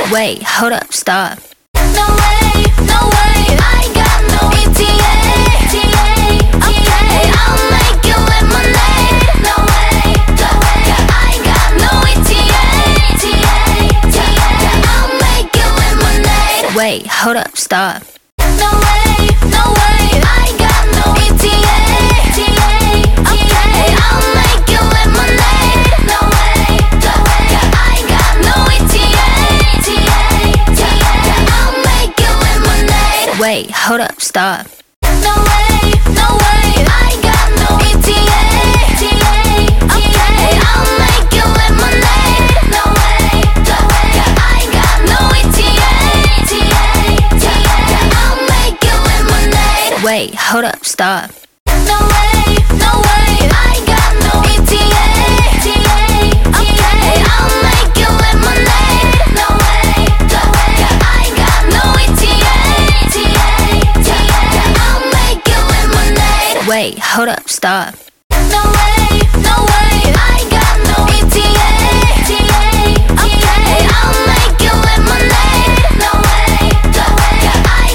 Wait, hold up, stop. No way, no way, I got no ETA. Okay, I'll make it lemonade. No way, no way, I got no ETA. I'll make it lemonade. Wait, hold up, stop. No way, no way, I got no ETA. Okay, I'll make it lemonade. No way, no way, I got no ETA. I'll make it lemonade. Wait, hold up, stop. No way, no way, I got no ETA. Okay, I'll make it lemonade. No way, no way, I got no ETA. I'll make it lemonade. Wait, hold up, stop. No way, no way, I got no ETA. Okay, I'll make it lemonade. No way, no way, I got no ETA. I'll make it lemonade. Wait, hold up, stop.